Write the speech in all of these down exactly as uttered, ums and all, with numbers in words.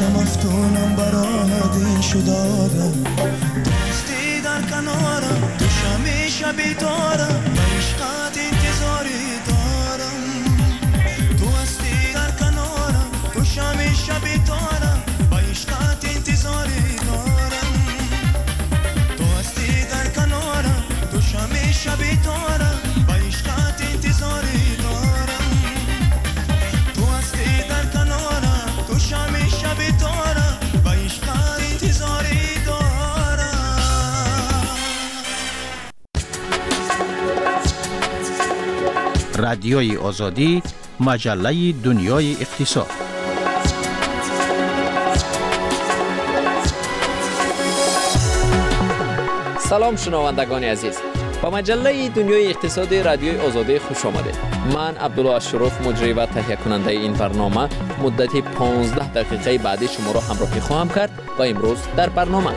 مفتونم برات این شدادم دوستی در کنارم تو شمی شبی دارم به عشقت انتظاری دارم تو هستی در کنارم تو شمی شبی دارم به عشقت انتظاری دارم تو هستی در کنارم تو شمی شبی دارم به عشقت انتظاری دارم تو هستی در کنارم تو شمی شبی دارم به عشقت انتظاری دارم. رادیوی آزادی، مجله دنیای اقتصاد. سلام شنوندگان عزیز، با مجله دنیای اقتصاد رادیوی آزادی خوش آمدید. من عبدالله اشرف مجری و تهیه کننده این برنامه مدت پانزده دقیقه بعدی شما را همراهی خواهم کرد و امروز در برنامه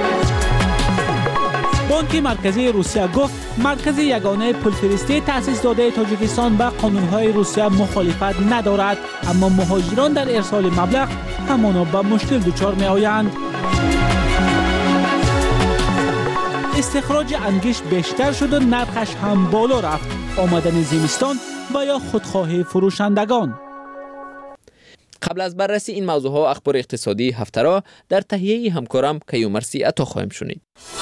بانک مرکزی روسیه گفت مرکز یگانه پولفرستی تأسیس داده تاجیکستان به قانونهای روسیه مخالفت ندارد، اما مهاجران در ارسال مبلغ همانا به مشکل دچار می آیند. استخراج انگشت بیشتر شد و نرخش هم بالا رفت. آمدن زمستان و یا خودخواهی فروشندگان. قبل از بررسی این موضوع ها اخبار اقتصادی هفته را در تهیه همکارم کیومرسی عطا خواهیم شنید.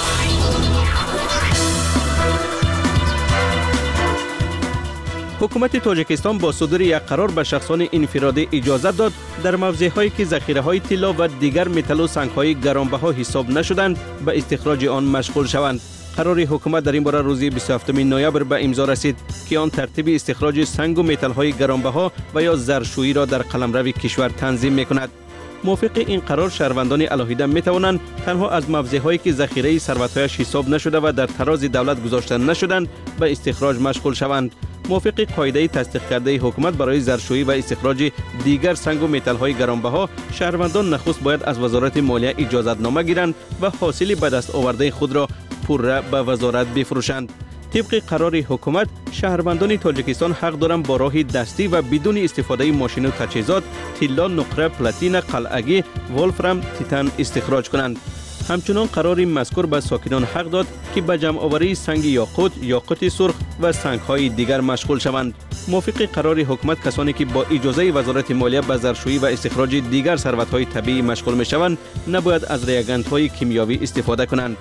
حکومت تاجیکستان با صدور یک قرار به شخصان انفرادی اجازه داد در موضع‌هایی که ذخیره‌های طلا و دیگر متل و سنگ‌های گرانبها حساب نشدند به استخراج آن مشغول شوند. قرار حکومت در این باره روز بیست و هفتم نوامبر به امضا رسید که آن ترتیب استخراج سنگ و متل‌های گرانبها و یا زرشویی را در قلمرو کشور تنظیم می‌کند. موافق این قرار شهروندان علاهیده می‌توانند تنها از موضع‌هایی که ذخیره ثروت‌هایش حساب نشده و در تراز دولت گذاشته نشدند به استخراج مشغول شوند. موافق قاعده تصدیق کرده حکومت برای زرشویی و استخراج دیگر سنگ و متل‌های گرانبها، شهروندان نخست باید از وزارت مالیه اجازتنامه گیرند و حاصل به دست آورده خود را پوره به وزارت بفروشند. طبق قرار حکومت، شهروندان تاجیکستان حق دارند با راه دستی و بدون استفاده ماشین و تجهیزات طلا، نقره، پلاتین، قلعگی، ولفرام، تیتان استخراج کنند. همچنان قرار مذکور به ساکنان حق داد که به جمع آوری سنگ یاقوت، یاقوت سرخ و سنگ‌های دیگر مشغول شوند. موافق قرار حکومت کسانی که با اجازه وزارت مالیه به زرشویی و استخراج دیگر ثروت‌های طبیعی مشغول می‌شوند، نباید از ریاگنت‌های کیمیاوی استفاده کنند.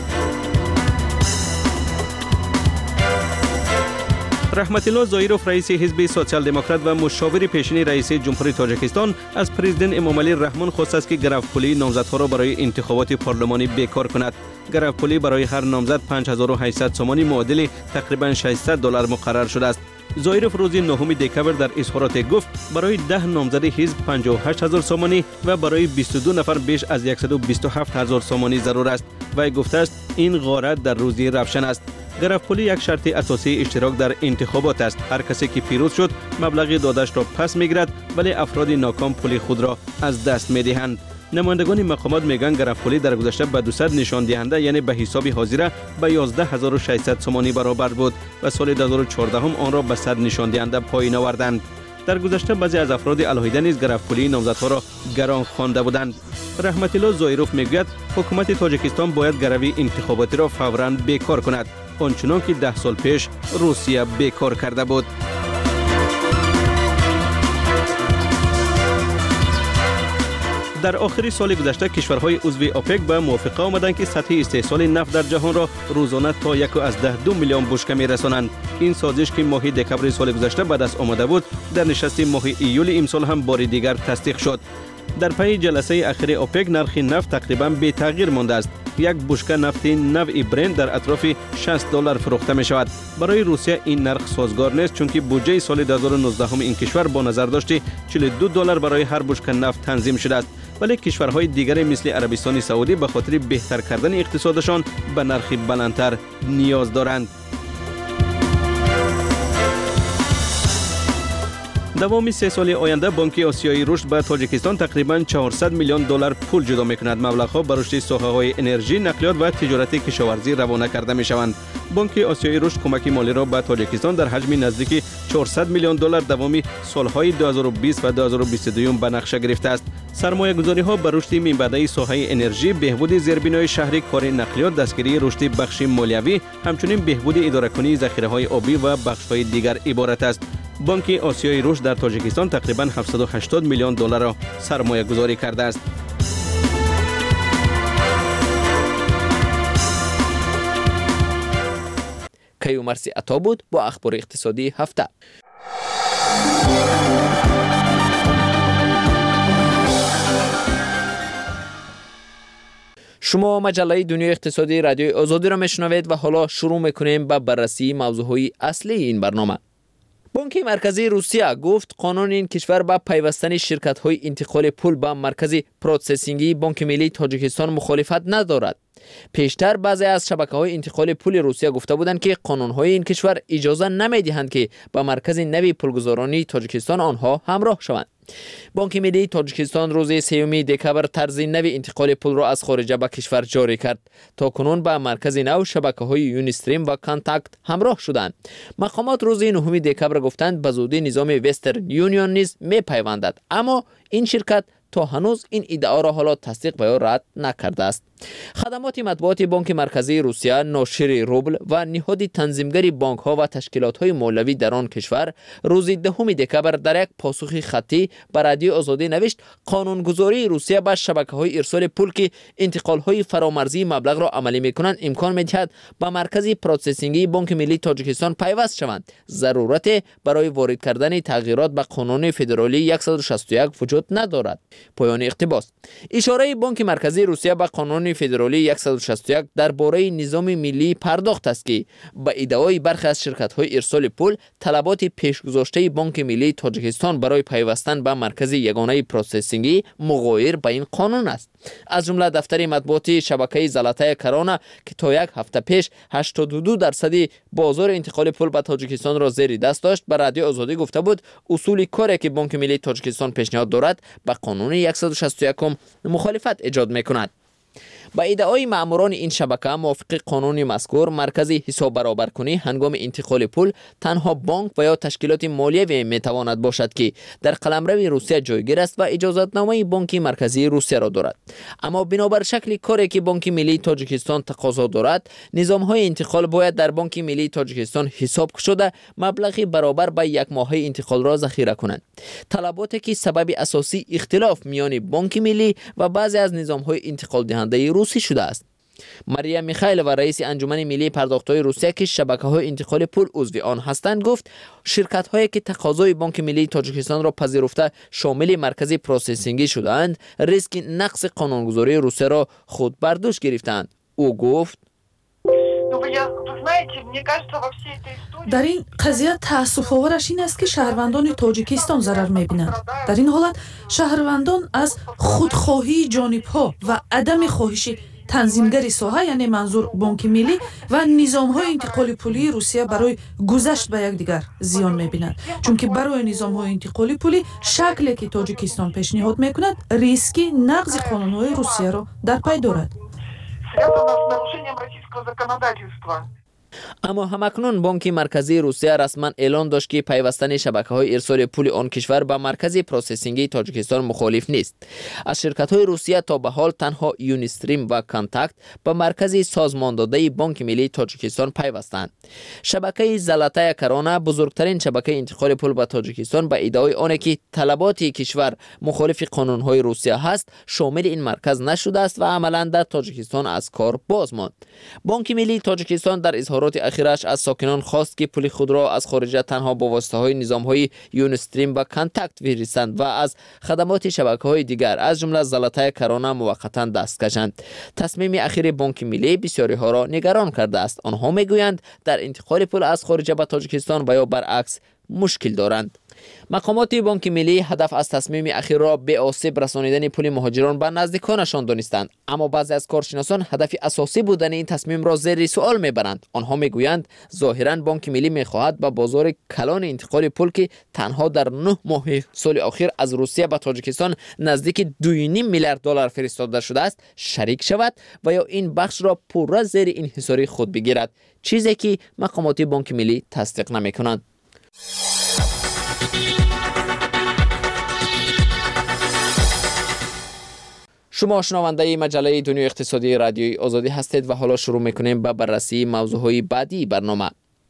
رحمت الله زایروف رئیس حزب سوسیال دموکرات و مشاور پیشین رئیس جمهوری تاجیکستان از پرزیدنت امامعلی رحمان خواست است که گرفت‌پولی نامزدها را برای انتخابات پارلمانی بیکار کند. گرفت‌پولی برای هر نامزد پنج هزار و هشتصد سومانی معادل تقریباً ششصد دلار مقرر شده است. زایروف روز نهم دکبر در اظهارات گفت برای ده نامزد حزب پنجاه و هشت هزار سومانی و برای بیست و دو نفر بیش از صد و بیست و هفت هزار سومانی ضرور است. و گفته است این غارت در روزی روشن است. گرفت‌پولی یک شرط اساسی اشتراک در انتخابات است. هر کسی که پیروز شد مبلغ دادش را پس میگیرد، ولی افراد ناکام پول خود را از دست میدهند. نمایندگان مقامات میگن گرفت‌پولی در گذشته به دویست نشان دهنده یعنی به حساب حاضره به یازده هزار و ششصد سومانی برابر بود و سال دو هزار و چهارده هم آن را به صد نشان دهنده پایین آوردند. در گذشته بعضی از افراد علاهیده نیز گرفت‌پولی نامزدها را گران خوانده بودند. رحمت الله زایروف میگوید حکومت تاجیکستان باید گروی انتخاباتی را فوراً بیکار کند، آنچنان که ده سال پیش روسیه بیکار کرده بود. در آخر سال گذشته کشورهای عضو اوپک به موافقه آمدند که سطح استحصال نفت در جهان را روزانه تا یک و از ده دو میلیون بشکه میرسانند. این سازش که ماه دکبر سال گذشته به دست آمده بود در نشست ماه ایول امسال هم بار دیگر تصدیق شد. در پی جلسه اخیر اوپک نرخ نفت تقریبا بی تغییر مانده است. یک بشکه نفت نوع برنت در اطراف شصت دلار فروخته می شود. برای روسیه این نرخ سازگار نیست چون که بودجه سال دو هزار و نوزده هم این کشور با نظر داشته چهل و دو دلار برای هر بشکه نفت تنظیم شده است، ولی کشورهای دیگر مثل عربستان سعودی به خاطر بهتر کردن اقتصادشان به نرخ بلندتر نیاز دارند. دوام سه سال آینده بانک آسیایی رشد به تاجیکستان تقریباً چهارصد میلیون دلار پول جدا می‌کند. مبلغ‌ها بر رشد ساحه‌های انرژی، نقلیات و تجارت کشاورزی روانه کرده می‌شوند. بانک آسیایی رشد کمک مالی را به تاجیکستان در حجم نزدیک چهارصد میلیون دلار دوام سال‌های دو هزار و بیست و دو هزار و بیست و دو به نقشه گرفته است. سرمایه‌گذاری‌ها به رشد منبعی ساحه انرژی، بهبود زیربنای شهری، کار نقلیات، دستگیری رشد بخش مالیوی، همچنین بهبود اداره‌کنی ذخیره‌های آبی و بخش‌های دیگر عبارت است. بانک آسیایی رشد در تاجیکستان تقریباً هفتصد و هشتاد میلیون دلار را سرمایه گذاری کرده است. کیومرثی عطا بود با اخبار اقتصادی هفته. شما مجله دنیای اقتصادی رادیوی آزادی را میشنوید و حالا شروع میکنیم با بررسی موضوعهای اصلی این برنامه. بانک مرکزی روسیه گفت قانون این کشور با پیوستن شرکت‌های انتقال پول به مرکز پروسسینگی بانک ملی تاجیکستان مخالفت ندارد. پیشتر بعضی از شبکه‌های انتقال پول روسیه گفته بودند که قانون‌های این کشور اجازه نمی‌دهند که با مرکز نوی پولگزارانی تاجیکستان آنها همراه شوند. بانک ملی تاجیکستان روز سوم دکبر طرز نوی انتقال پول را از خارج به کشور جاری کرد. تا کنون با مرکز نو شبکه‌های یونیستریم و کانتاکت همراه شدند. مقامات روز نهم دکبر گفتند به زودی نظام وسترن یونیون نیز می‌پیوندد، اما این شرکت تا هنوز این ادعا را حالا تصدیق و یا رد نکرده است. خدمات مطبوعاتی بانک مرکزی روسیه، ناشر روبل و نهاد تنظیمگری بانک ها و تشکیلات های مولوی در آن کشور روز دهم دکبر در یک پاسخ خطی به رادیو آزادی نوشت قانونگذاری روسیه به شبکه های ارسال پول که انتقال های فرامرزی مبلغ را عملی میکنند امکان میدهد به مرکز پروسسینگی بانک ملی تاجیکستان پیوست شوند. ضرورت برای وارد کردن تغییرات به قانون فدرالی صد و شصت و یک وجود ندارد. پایان اقتباس. اشاره بانک مرکزی روسیه به قانون فدرالی صد و شصت و یک درباره نظام ملی پرداخت است که با ادعای برخی از شرکت‌های ارسال پول طلبات پیشگذاشته بانک ملی تاجیکستان برای پیوستن به مرکز یگانه پروسسینگی مغایر با این قانون است. از جمله دفتر مطبوعاتی شبکه زلاتای کرانا که تا یک هفته پیش هشتاد و دو درصد بازار انتقال پول به تاجیکستان را زیر دست داشت، به رادیو آزادی گفته بود اصول کاری که بانک ملی تاجیکستان پیشنهاد دارد با قانون صد و شصت و یک مخالفت ایجاد می‌کند. با ادعای ماموران این شبکه موافق قانون مذکور مرکز حساب برابر کنی هنگام انتقال پول تنها بانک و یا تشکیلات مالیوی میتواند باشد که در قلمرو روسیه جایگیر است و اجازتنامه بانک مرکزی روسیه را دارد. اما بنابر شکل کاری که بانک ملی تاجیکستان تقاضا دارد، نظام های انتقال باید در بانک ملی تاجیکستان حساب شده مبلغی برابر با یک ماهه انتقال را ذخیره کنند. طلباتی که سبب اساسی اختلاف میان بانک ملی و بعضی از نظام های انتقال دهنده روسی شده است. مریم میخایلووا رئیس انجمن ملی پرداخت‌های روسیه که شبکه‌های انتقال پول عضو آن هستند گفت شرکت‌هایی که تقاضای بانک ملی تاجیکستان را پذیرفته شامل مرکز پروسسینگی شدند ریسک نقض قانونگذاری روسیه را خود بر دوش گرفتند. او گفت در این قضیه تأسف‌آورش این است که شهروندان تاجیکستان ضرر می‌بینند. در این حالت شهروندان از خودخواهی جانب‌ها و عدم خواهش تنظیمگری ساحه یعنی منظور بانک ملی و نظام‌های انتقال پولی روسیه برای گذشت به یکدیگر زیان می‌بینند، چون که برای نظام‌های انتقال پولی شکلی که تاجیکستان پیشنهاد می‌کند ریسک نقض قانون‌های روسیه را در پی دارد. اما همکنون بانک مرکزی روسیه رسما اعلان داشت که پیوستن شبکه‌های ارسال پول آن کشور به مرکز پروسسینگی تاجیکستان مخالف نیست. از شرکت‌های روسیه تا به حال تنها یونیستریم و کانتاکت به مرکز سازماندهی بانک ملی تاجیکستان پیوستند. شبکه زلاتای کرانا بزرگترین شبکه انتقال پول به تاجیکستان به ادعای آن که طلبات کشور مخالف قانون‌های روسیه هست شامل این مرکز نشده است و عملاً در تاجیکستان از کار باز ماند. بانک ملی تاجیکستان در اظهارات اخیرش از ساکنان خواست که پول خود را از خارج تنها با واسطه های نظام های یونیستریم و کانتاکت بفرستند و از خدمات شبکه های دیگر از جمله زلاتای کرانا موقتا دست کشند. تصمیم اخیر بانک ملی بسیاری ها را نگران کرده است. آنها میگویند در انتقال پول از خارج به تاجیکستان و یا برعکس مشکل دارند. مقامات بانک ملی هدف از تصمیم اخیر را به آسیب رسانیدن پول مهاجران به نزدیکانشان دانستند، اما بعضی از کارشناسان هدف اساسی بودن این تصمیم را زیر سوال میبرند. آنها میگویند ظاهرا بانک ملی میخواهد به بازار کلان انتقال پول که تنها در نه ماه سال اخیر از روسیه به تاجیکستان نزدیک دو و نیم میلیارد دلار فرستاده شده است شریک شود و یا این بخش را پورا زیر انحصاری خود بگیرد، چیزی که مقامات بانک ملی تصدیق نمیکنند. شما شنونده مجله دنیای اقتصادی رادیوی آزادی هستید و حالا شروع میکنیم به بررسی موضوعهای بعدی برنامه.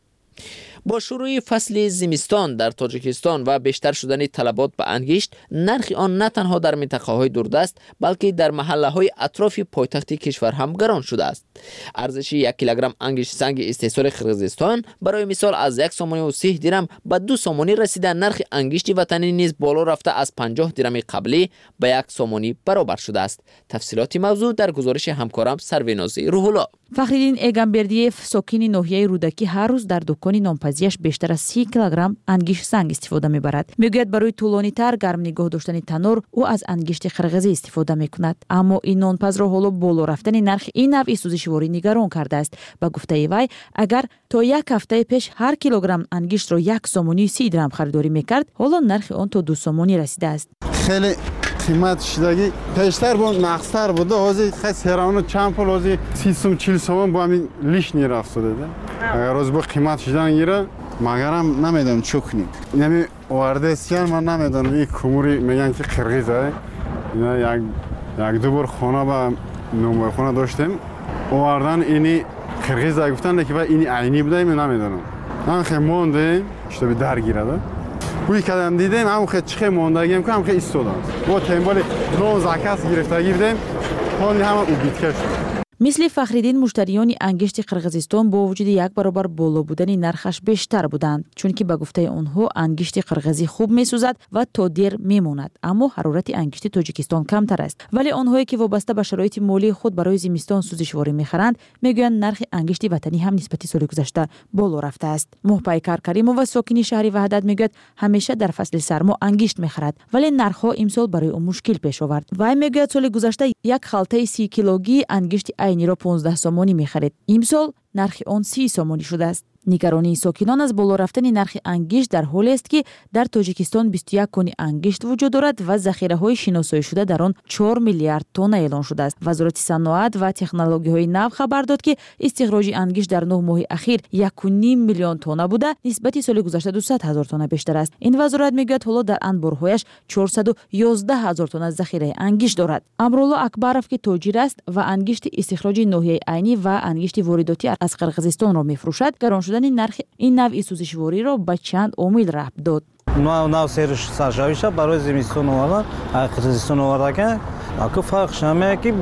با شروع فصل زمستان در تاجیکستان و بیشتر شدن طلبات به انگشت، نرخ آن نه تنها در منطقه‌های دوردست بلکه در محله‌های اطراف پایتخت کشور هم گران شده است. ارزش یک کیلوگرم انگشت سنگ استحصال قرقیزستان برای مثال از یک سومانی و سی درم به دو سومانی رسیده، نرخ انگشت وطنی نیز بالا رفته از پنجاه درم قبلی به یک سومانی برابر شده است. تفصیلات موضوع در گزارش همکارم سرویناز روح‌الله. فخرالدین ایگامبردیف ساکن ناحیه رودکی هر روز در دکان نانپزیش بیشتر از سی کیلوگرم انگشت سنگ استفاده می‌برد. میگوید برای طولانی‌تر گرم نگاه داشتن تنور او از انگشت قرقیزی استفاده می‌کند، اما این نانپز را حالا بالا رفتن نرخ این نوع سوزشواری نگران کرده است. با گفته وی اگر تا یک هفته پیش هر کیلوگرم انگشت را یک سومانی سی درم خریداری می‌کرد، حالا نرخ آن تا دو سومانی رسیده است. خیلی قیمت شدگی پیشتر بود، نقصتر بود. آزی خیلی هرانو چند پول آزی سی سوم چهل سوم با همین لیش نرفت شده. اگر روز با قیمت شدن گیره مگرم نمیدونم چه کنیم. نمی وارده سیان من نمیدونم این کموری میگن که قرقیزه. اینا یک یک دو بار خانه با نمبر خانه داشتیم. واردن اینی قرقیزه گفتن که اینی عینی بوده من نمیدونم. من خیلی مونده شده به درگیره. بوی کردم دیدیم همون خیلی چخه موندگیم که هم خیلی ایستادم. ما تنبال نون زکاس گرفتگی بودیم، حالی همه او بیتکر شد. مثل فخرالدین مشتریان انگشت قرقیزستان با وجود یک برابر بالا بودن نرخش بیشتر بودند، چون که به گفته آنها انگشت قرقیزی خوب میسوزد و تا دیر میماند، اما حرارت انگشت تاجیکستان کمتر است. ولی آنهایی که وابسته به شرایط مالی خود برای زمستان سوزشواری میخرند میگویند نرخ انگشت وطنی هم نسبت سال گذشته بالا رفته است. محپیکر کریمووا ساکن شهر وحدت میگوید همیشه در فصل سرما انگشت میخرد، ولی نرخها امسال برای او مشکل پیش آورد. و میگوید سال گذشته یک خلطه سی کیلوگی انگشت عینی را پانزده سومانی می‌خرید. امسال نرخ آن سی سومانی شده است. نگرانی ساکنان از بالا رفتن نرخ انگشت در حالی است که در تاجیکستان بیست و یک کن انگشت وجود دارد و ذخیره‌های شناسایی شده در آن چهار میلیارد تن اعلان شده است. وزارت صنعت و تکنولوژی‌های نو خبر داد که استخراج انگشت در نه ماه اخیر یک و نیم میلیون تن بوده، نسبت سال گذشته دویست هزار تن بیشتر است. این وزارت میگوید حالا در انبارهایش چهارصد و یازده هزار تن ذخیره انگشت دارد. امرالله اکبرов که تاجر است و انگشت استخراج ناحیه عینی و انگشت وارداتی از قرقیزستان را می‌فروشد، گران شدن نرخ این نوع سوزشواری را به چند عامل ربط داد. نو نو سرش سرشاویش برای زمستون اومدن قرقیزستان آوردن که فرقش همه که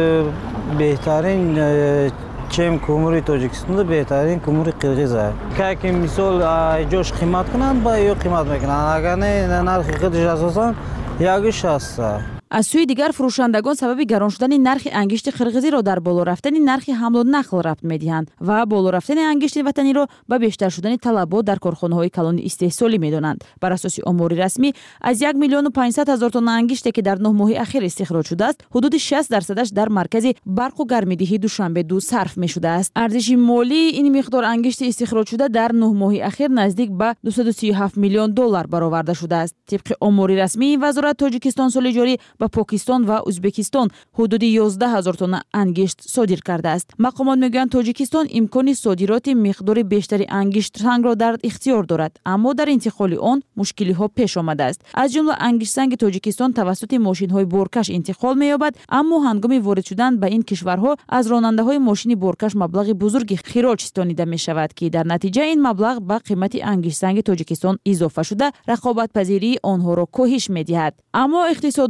بهترین چم کوموری تاجیکستان بهترین کوموری قرقیزه که که مثال جوش قیمت کنن با یو قیمت میکنن، اگر نه نرخ خودش اساسا یکیش هست. از سوی دیگر فروشندگان سبب گران شدن نرخ انگشت قرقیزی را در بالا رفتن نرخ حمل و نقل ربط می‌دهند و بالا رفتن انگشت وطنی را به بیشتر شدن طلبات در کارخانه‌های کلان استحصالی می‌دانند. بر اساس آمار رسمی از یک میلیون و پانصد هزار تن انگشتی که در نه ماه اخیر استخراج شده است، حدود شصت درصدش در مرکز برق و گرم‌دهی دوشنبه دو صرف می‌شده است. ارزش مالی این مقدار انگشت استخراج شده در نه ماه اخیر نزدیک به دویست و سی و هفت میلیون دلار برآورده شده است. طبق آمار رسمی وزارت تاجیکستان سال جاری با پاکستان و ازبکستان حدود یازده هزار تن انگشت صادر کرده است. مقامات میگویند تاجیکستان امکان صادرات مقدار بیشتری انگشت سنگ را در اختیار دارد، اما در انتقال آن مشکلی ها پیش آمده است. از جمله انگشت سنگ تاجیکستان توسط ماشین های بارکش انتقال می‌یابد، اما هنگام وارد شدن به این کشورها از راننده های ماشین بارکش مبلغ بزرگی خراج ستانیده می شود که در نتیجه این مبلغ به قیمت انگشت سنگ تاجیکستان اضافه شده رقابت پذیری آنها را کاهش می‌دهد. اما اقتصاددان ها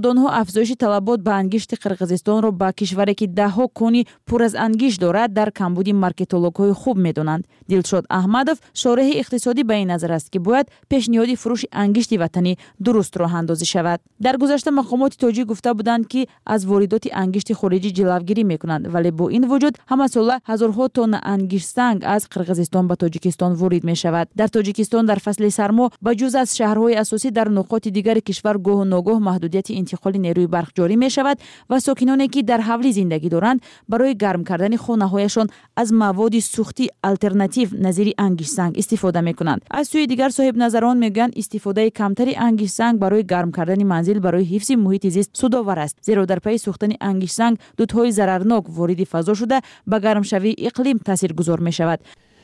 افزایش طلبات به انگشت قرقیزستان را با کشوری که دهها کنی پر از انگشت دارد در کمبود مارکتولوژهای خوب می‌دانند. دلشاد احمدов شارح اقتصادی به این نظر است که باید پیشنهاد فروش انگشت وطنی درست راه اندازی شود. در گذشته مقامات تاجیک گفته بودند که از واردات انگشت خارجی جلوگیری می‌کنند، ولی با این وجود همه ساله هزارها تن انگشت سنگ از قرقیزستان به تاجیکستان وارد می‌شود. در تاجیکستان در فصل سرما به جز از شهرهای اساسی در نقاط دیگر کشور گاه و ناگاه محدودیت انتقال نیروی برق جاری می‌شود و ساکنانی که در حولی زندگی دارند برای گرم کردن خانه‌هایشان از مواد سوختی آلترناتیو نظیر انگشت سنگ استفاده می‌کنند. از سوی دیگر صاحب نظران میگویند استفاده کمتری انگشت سنگ برای گرم کردن منزل برای حفظ محیط زیست سودآور است، زیرا در پی سوختن انگشت سنگ دودهای ضررناک وارد فضا شده به گرمشوی اقلیم تاثیرگذار می‌شود.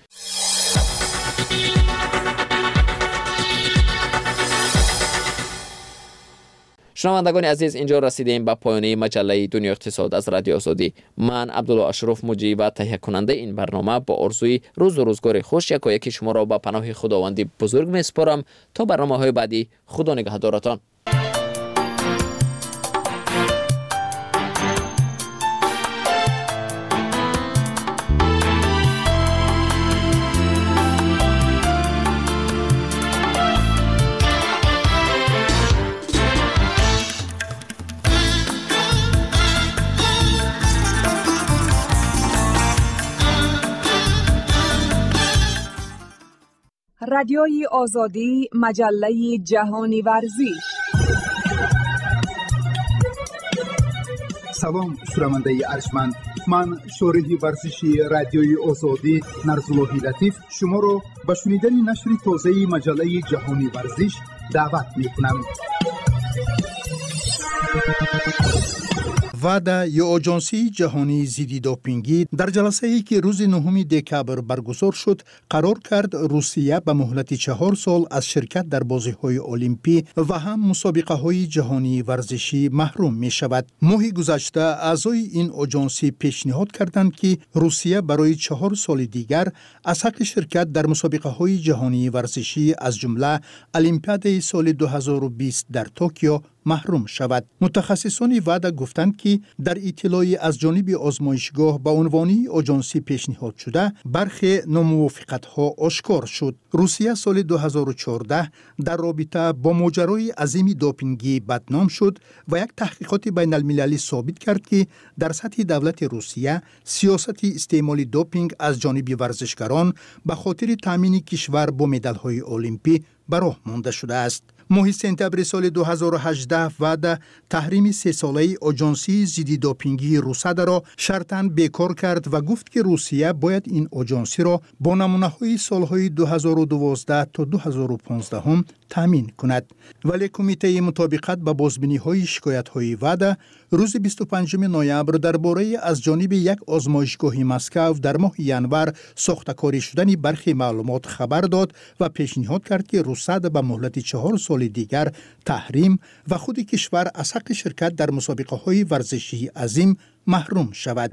شنوندگان عزیز، اینجا رسیدیم به پایان مجله دنیا اقتصاد از رادیو آزادی. من عبدالله اشرف مجری و تهیه کننده این برنامه با آرزوی روز و روزگار خوش یکایک شما را به پناه خداوند بزرگ میسپارم. تا برنامه‌های بعدی، خدا نگهدارتان. رادیوی آزادی، مجله جهانی ورزش. سلام شنونده ارجمند، من شارح ورزشی رادیوی آزادی نرزالله لطیف شما را به شنیدن نشر تازه مجله جهانی ورزش دعوت می‌کنم. ودا یا آژانسی جهانی ضد دوپینگی در جلسه ای که روز نهم دکبر برگزار شد قرار کرد روسیه به مهلت چهار سال از شرکت در بازی‌های المپی و هم مسابقه‌های جهانی ورزشی محروم می شود. ماه گذشته اعضای این آژانسی پیشنهاد کردند که روسیه برای چهار سال دیگر از حق شرکت در مسابقه‌های جهانی ورزشی از جمله المپیاد سال دو هزار و بیست در توکیو محروم شود. متخصصان ودا گفتند که در اطلاعی از جانب آزمایشگاه به عنوان آژانسی پیشنهاد شده برخی ناموافقت‌ها آشکار شد. روسیه سال دو هزار و چهارده در رابطه با ماجرای عظیم دوپینگی بدنام شد و یک تحقیقات بین المللی ثابت کرد که در سطح دولت روسیه سیاست استعمال دوپینگ از جانب ورزشکاران به خاطر تامین کشور با مدال‌های المپی به راه مانده شده است. ماه سپتامبر سال دو هزار و هجده ودا تحریم سه ساله آژانسی ضد دوپینگی روسیه را شرطاً بیکار کرد و گفت که روسیه باید این آژانسی را با نمونه‌های سالهای دو هزار و دوازده تا دو هزار و پانزده هم تامین کند. ولی کمیته مطابقت با بازبینی‌های شکایت‌های ودا روز بیست و پنجم نوامبر درباره از جانب یک آزمایشگاه مسکو در ماه ینور ساخته‌کاری شدن برخی معلومات خبر داد و پیشنهاد کرد که روسیه به مهلت چهار سال دیگر تحریم و خود کشور از حق شرکت در مسابقه‌های ورزشی عظیم محروم شود.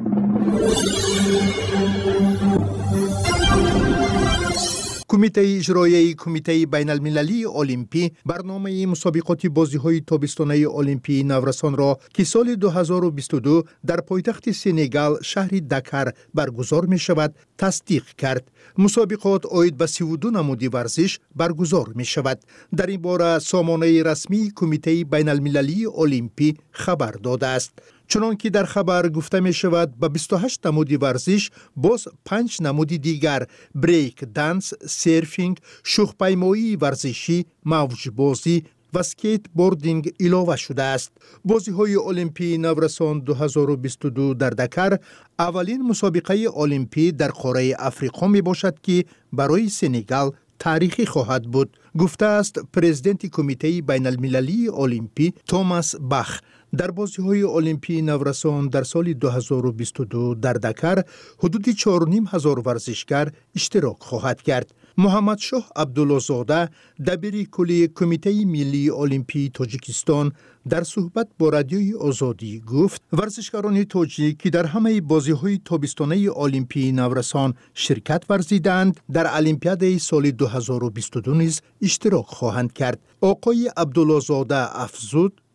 کمیته اجرایی کمیته بین المللی المپی برنامه مسابقات بازی‌های تابستانه المپی نورسان را که سال دو هزار و بیست و دو در پایتخت سنگال شهر دکر برگزار می شود تصدیق کرد. مسابقات عاید به سی و دو نمود ورزش برگزار می شود. در این باره سامانه رسمی کمیته بین المللی المپی خبر داده است. چنان که در خبر گفته می شود به بیست و هشت نمود ورزش باز پنج نمود دیگر بریک دنس، سرفینگ، شوخ‌پیمایی ورزشی، موج بازی و سکیت بوردینگ علاوه شده است. بازی‌های المپی نورسان دو هزار و بیست و دو در دکر اولین مسابقه المپی در قاره افریقا می باشد که برای سنگال تاریخی خواهد بود، گفته است پرزیدنت کمیته بین المللی المپی توماس باخ. در بازی‌های المپی نورسان در سال دو هزار و بیست و دو در دکر حدود چهار و نیم هزار ورزشکار اشتراک خواهد کرد. محمد شاه عبدالله زاده دبیر کلی کمیته ملی المپی تاجیکستان در صحبت با رادیوی آزادی گفت ورزشکاران تاجیک که در همه بازی‌های تابستانه المپی نورسان شرکت ورزیدند در المپیاد سال دو هزار و بیست و دو نیز اشتراک خواهند کرد. آقای عبدالله زاده افزود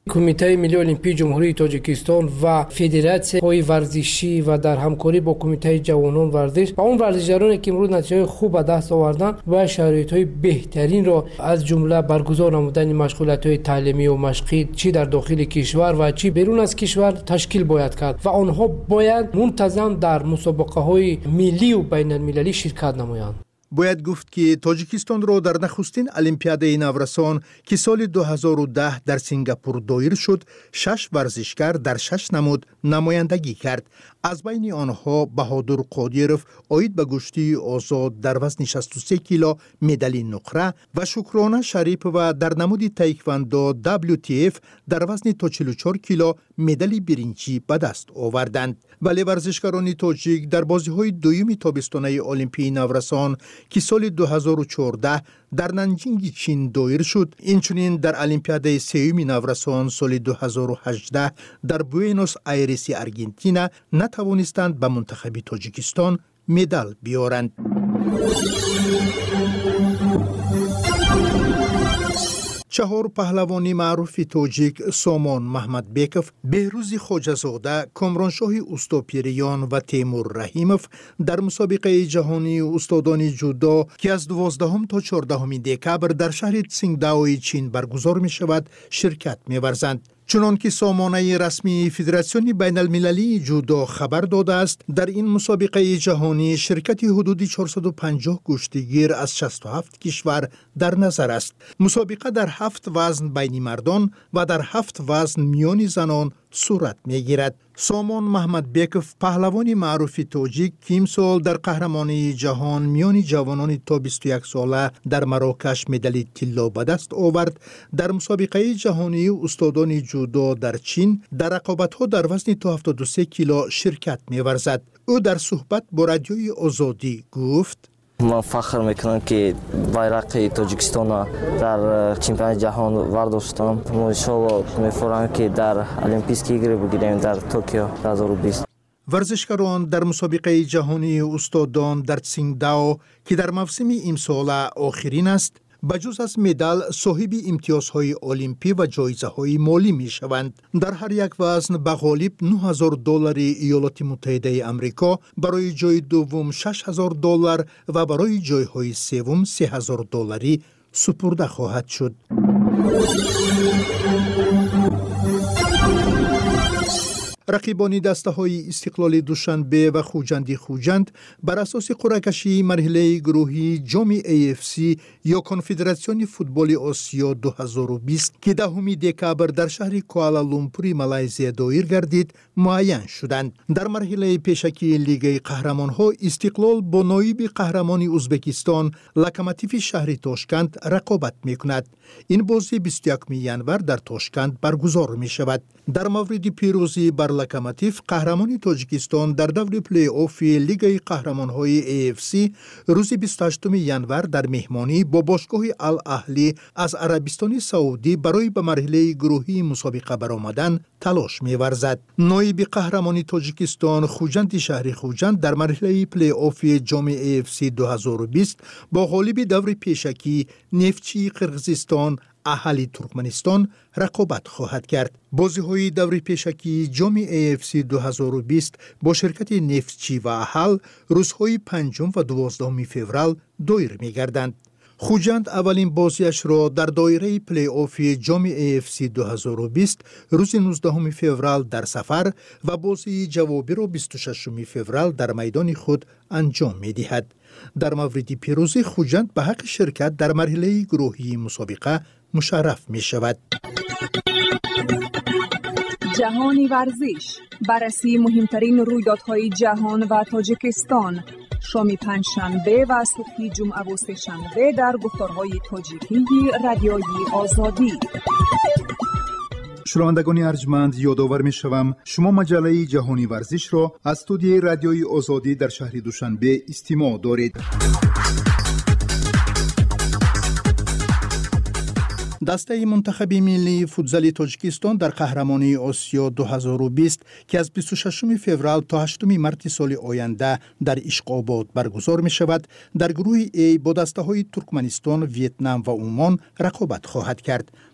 کمیته ملی المپیک جمهوری تاجیکستان و فدراسیون ورزشی و در همکاری با کمیته جوانان ورزش و اون ورزشکارانی که امروز نتیجه خوب به دست آوردن و شرایط‌های بهترین را از جمله برگزار نمودن مشغولیت‌های تعلیمی و مشقی چی در داخل کشور و چی بیرون از کشور تشکیل باید کرد و آنها باید منتظم در مسابقه‌های ملی و بین‌المللی شرکت نمایند. باید گفت که تاجیکستان را در نخستین المپیادهای نورسان که سال دو هزار و ده در سنگاپور دایر شد، شش ورزشکار در شش نماد نمایندگی کرد. از بین آنها بهادر قادیروف عاید به کشتی آزاد در وزن شصت و سه کیلو مدال نقره و شکرانه شریف و در نماد تایکواندو دبلیو تی اف در وزن تا چهل و چهار کیلو مدال برنجی به دست آوردند. ولی ورزشکاران تاجیک در بازی‌های دوم تابستانه المپیک نورسان که سال دو هزار و چهارده در نانجینگ چین دایر شد، اینچنین در المپیاد سوم نورسان سال دو هزار و هجده در بوئنوس آیرس آرژانتین نتوانستند به منتخب تاجیکستان مدال بیارند. چهار پهلوانی معروف تاجیک سامان محمد بیکوف، بهروز خواجه‌زاده، کامرانشاه اوستاپیریان و تیمور رحیموف در مسابقه جهانی استادان جودو که از دوازدهم تا چهاردهم دکبر در شهر تسینگداو چین برگزار می شود شرکت می ورزند. چنان که سامانه رسمی فدراسیون بین المللی جودو خبر داده است، در این مسابقه جهانی شرکت حدود چهارصد و پنجاه کشتیگیر از شصت و هفت کشور در نظر است. مسابقه در هفت وزن بین مردان و در هفت وزن میان زنان صورت میگیرد. سامان محمد بیکوف پهلوانی معروف تاجیک که امسال در قهرمانی جهان میان جوانان تا بیست و یک ساله در مراکش مدال طلا به دست آورد، در مسابقه جهانی استادان جودو در چین در رقابت‌ها در وزن تا هفتاد و سه کیلو شرکت می‌ورزد. او در صحبت با رادیوی آزادی گفت: من فخر میکنم که بیرق تاجیکستان در چمپیونات جهان ورداشتم. ما ان شاء الله می‌فرماییم که در المپیک ایگر بگیریم در توکیو دو هزار و بیست. ورزشکاران در مسابقه جهانی استادان در تسینگداو که در موسم امسال آخرین است، بجز از مدال صاحب امتیازهای المپی و جایزه‌های مالی می‌شوند. در هر یک وزن به غالب نه هزار دلار ایالات متحده آمریکا، برای جای دوم شش هزار دلار و برای جایهای سوم سه هزار دلاری سپرده خواهد شد. رقیبان دسته های استقلال دوشنبه و خوجندی خوجند بر اساس قرعه کشی مرحله گروهی جام ای اف سی یا کنفدراسیون فوتبال آسیا دو هزار و بیست که دهم دکبر در شهر کوالالامپور مالزی دایر گردید معین شدند. در مرحله پیشکی لیگ قهرمان‌ها استقلال با نایب قهرمان ازبکستان لوکوموتیو شهر تاشکند رقابت می‌کند. این بازی بیست و یکم ژانویه در تاشکند برگزار می‌شود. در مورد پیروزی بر لوکوموتیو قهرمان تاجیکستان در دور پلی آف لیگ قهرمان‌های ای اف سی روز بیست و هشتم ژانویه در مهمانی با باشگاه الاهلی از عربستان سعودی برای به مرحله گروهی مسابقه برآمدن تلاش می‌ورزد. نایب قهرمان تاجیکستان خوجند شهر خوجند در مرحله پلی آف جام ای اف سی دو هزار و بیست با غالب دور پیشکی نفتچی قرقیزستان اهلی ترکمنستان رقابت خواهد کرد. بازی‌های دور پیشکی جام ای اف سی دو هزار و بیست با شرکت نفتچی و اهل روزهای پنجم و دوازدهم فوریه دایر می‌گردند. خوجند اولین بازیش را در دایره پلی آف جام ای اف سی دو هزار و بیست روز نوزدهم فوریه در سفر و بازی جوابی را بیست و ششم فوریه در میدان خود انجام می‌دهد. در مورد پیروزی خوجند به حق شرکت در مرحله گروهی مسابقه مشرف می شود. جهانی ورزش، بررسی مهمترین رویدادهای جهان و تاجیکستان، شام پنجشنبه و صبح جمعه و سه‌شنبه در گفتارهای تاجیکی رادیوی آزادی. شنوندگان ارجمند، یادآور می شوم شما مجله جهانی ورزش را از استودیوی رادیوی آزادی در شهر دوشنبه استماع دارید. دسته منتخب ملی فوتبال تاجیکستان در قهرمانی آسیا دو هزار و بیست که از بیست و ششم فوریه تا هشتم مارس سال آینده در اشقاباد برگزار می شود، در گروه ای با دسته های ترکمنستان، ویتنام و عمان رقابت خواهد کرد.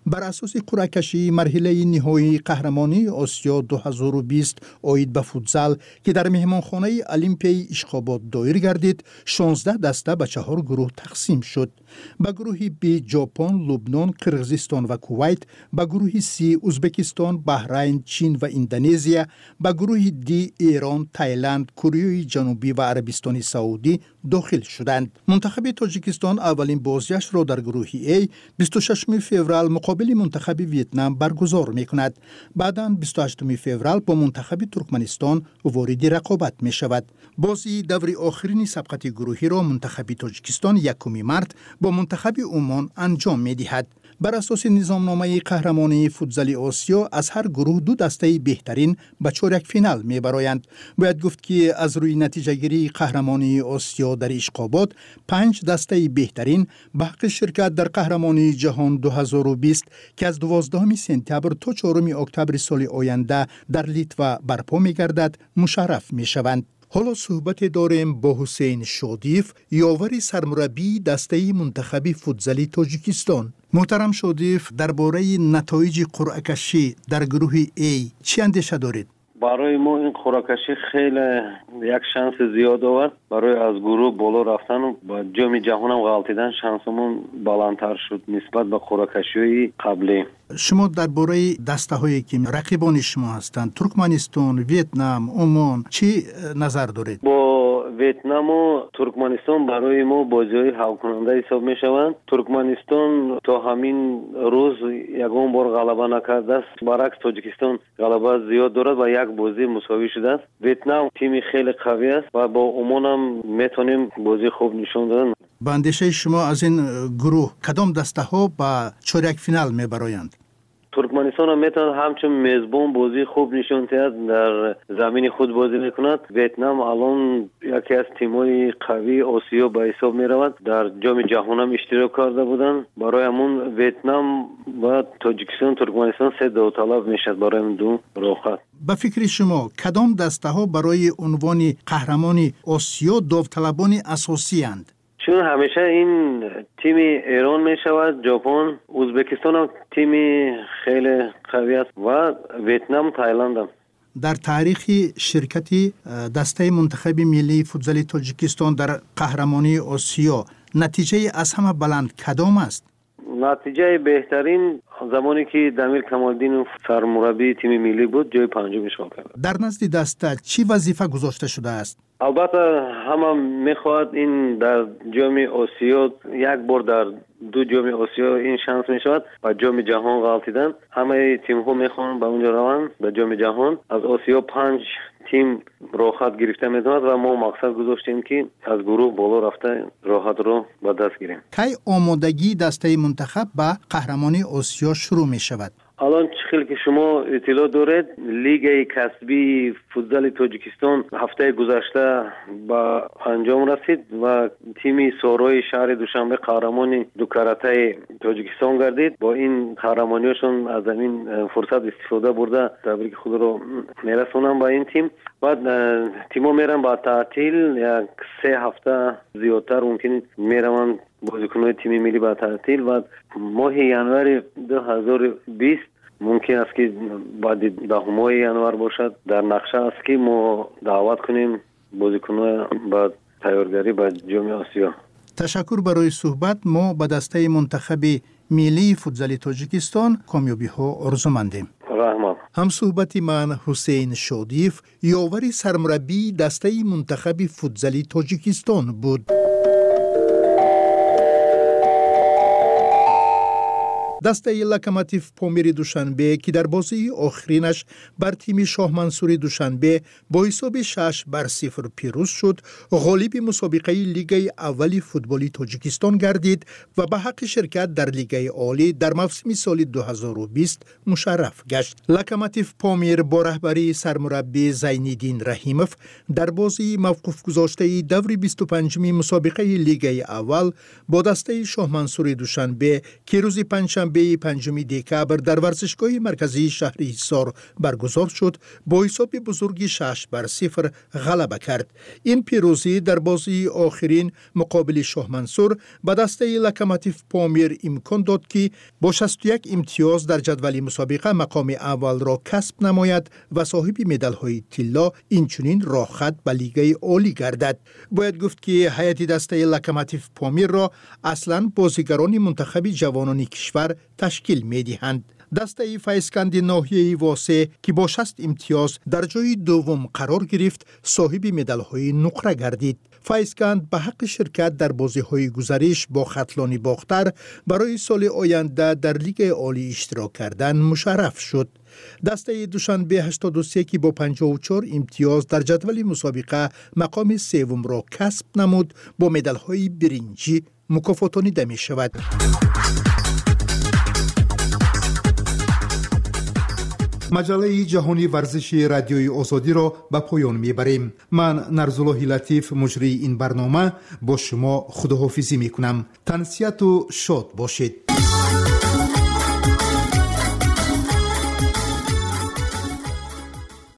بر اساس قرعه کشی مرحله نهایی قهرمانی آسیا دو هزار و بیست اید به فوتزال که در مهمانخانه المپی اشخابات دایر گردید، شانزده دسته به چهار گروه تقسیم شد. به گروه بی ژاپن، لبنان، قرقیزستان و کویت، به گروه سی ازبکستان، بحرین، چین و اندونزیا، به گروه دی ایران، تایلند، کره جنوبی و عربستان سعودی داخل شدند. منتخب تاجیکستان اولین بازگشت را در گروه ای بیست و ششم فوریه مقابل منتخب ویتنام برگزار می‌کند. بعداً بیست و هشتم فوریه با منتخب ترکمنستان وارد رقابت می‌شود. بازی دور آخرین سبقت گروهی را منتخب تاجیکستان یکم مارس با منتخب عمان انجام می‌دهد. بر اساس نظامنامه قهرمانی فوتزال آسیا از هر گروه دو دسته بهترین به چهارک فینال میبرایند. باید گفت که از روی نتیجه گیری قهرمانی آسیا در اشقابات پنج دسته بهترین به حق شرکت در قهرمانی جهان دو هزار و بیست که از دوازدهم سپتامبر تا چهارم اکتبر سال آینده در لیتوا برپا میگردد مشرف میشوند. حالا صحبت داریم با حسین شادیف، یاور سرمربی دسته منتخب فوتزالی تاجیکستان. محترم شادیف، درباره نتایج قرعه کشی در گروه A چی اندیشه دارید؟ برای ما این قرعه کشی خیلی یک شانس زیاد آورد. برای از گروه بالا رفتن و با جام جهان هم غلطیدن شانسمون بالاتر شد نسبت به قرعه کشی قبلی. شما درباره دسته هایی که رقیبان شما هستند، ترکمنستان، ویتنام، عمان، چی نظر دارید؟ با ویتنام و ترکمنستان برای ما بازی‌های حل کننده حساب می‌شوند. ترکمنستان تا همین روز یگان بار غلبه نکرده است. برعکس تاجیکستان غلبه زیاد دارد و یک بازی مساوی شده است. ویتنام تیمی خیلی قوی است و با عمان هم میتونیم بازی خوب نشون دادن. با اندیشه شما از این گروه کدام دسته ها به چهارک فینال میبرایند؟ ترکمنستان هم میتواند همچون میزبان بازی خوب نشون دهد، در زمین خود بازی میکند. ویتنام الان یکی از تیم‌های قوی آسیا به حساب میرود، در جام جهان هم اشتراک کرده بودند. برای همون ویتنام و تاجیکستان ترکمنستان سه داوطلب میشد برای این دو رقابت. به فکر شما کدام دسته ها برای عنوان قهرمان آسیا داوطلبان اساسی اند؟ چون همیشه این تیم ایران می شود، ژاپن، ازبکستان هم تیم خیلی قوی است و ویتنام، تایلند هم. در تاریخ شرکت دسته منتخب ملی فوتزال تاجیکستان در قهرمانی آسیا نتیجه از همه بلند کدام است؟ نتیجه بهترین زمانی که دمیر کمالدین سرمربی تیم ملی بود جای پنجم اشغال کرد. در نزد دسته چی وظیفه گذاشته شده است؟ البته همه میخواد این در جام آسیا یک بار در دو جام آسیا این شانس میشود و جام جهان غلطیدن. همه تیم ها میخوان به اونجا روند به جام جهان. از آسیا پنج تیم راحت گرفته میتواند و ما مقصد گذاشتیم که از گروه بالا رفته راحت رو به دست گیریم. کی آمادگی دسته منتخب به قهرمانی آسیا شروع می شود؟ الان چخیل که شما اطلاع دارید لیگ کسبی فوتزال تاجیکستان هفته گذشته به انجام رسید و تیم سارای شهر دوشنبه قهرمان دو کاراته تاجیکستان گردید. با این قهرمانیشون از این فرصت استفاده برده تبریک خود رو میرسونم با این تیم. بعد تیم‌ها میرن با تعطیل یک سه هفته زیادتر ممکن میرن بازیکن‌های تیم ملی با تعطیل و ماه ینوار دو هزار و بیست ممکن است که بعد دهم ینوار باشد. در نقشه است که ما دعوت کنیم بازیکن‌ها با تیارگری با جام آسیا. تشکر برای صحبت. ما به دسته منتخب ملی فوتزال تاجیکستان کامیابی ها آرزومندیم. رحمان. هم صحبت من حسین شادیف، یاور سرمربی دسته منتخب فوتزال تاجیکستان بود. دسته لوکوموتیو پامیر دوشنبه که در بازی آخرینش بر تیم شاه منصور دوشنبه با حساب شش بر صفر پیروز شد، غالب مسابقه لیگ اول فوتبالی تاجیکستان گردید و به حق شرکت در لیگ عالی در موسم سال دو هزار و بیست مشرف گشت. لوکوموتیو پامیر با رهبری سرمربی زین‌الدین رحیموف در بازی موقوف گذاشته دور بیست و پنجم مسابقه لیگ اول با دسته شاه منصور دوشنبه که روز پنجشنبه دوشنبه پنجم دکبر در ورزشگاه مرکزی شهر حصار برگزار شد با حساب بزرگ شش بر صفر غلبه کرد. این پیروزی در بازی آخرین مقابل شاه منصور به دسته لوکوموتیو پامیر امکان داد که با شصت و یک امتیاز در جدول مسابقه مقام اول را کسب نماید و صاحب مدال های طلا اینچنین راه خط به لیگ عالی گردد. باید گفت که هیئت دسته لوکوموتیو پامیر را اصلا بازیگران منتخب جوانان کشور تشکیل می‌دهند. دسته فیسکند ناحیه واسه که با شصت امتیاز در جای دوم قرار گرفت صاحب مدال های نقره گردید. فیسکند به حق شرکت در بازی های گزارش با خطلان باختر برای سال آینده در لیگ عالی اشتراک کردن مشرف شد. دسته دوشنبه هشتاد و سه که با پنجاه و چهار امتیاز در جدول مسابقه مقام سوم را کسب نمود با مدال های برنجی مکافاتانیده می شود. مجله جهانی ورزشی رادیوی آزادی را به پایان میبریم. من نرزالله لطیف مجری این برنامه با شما خداحافظی میکنم. تنسیت و شاد باشید.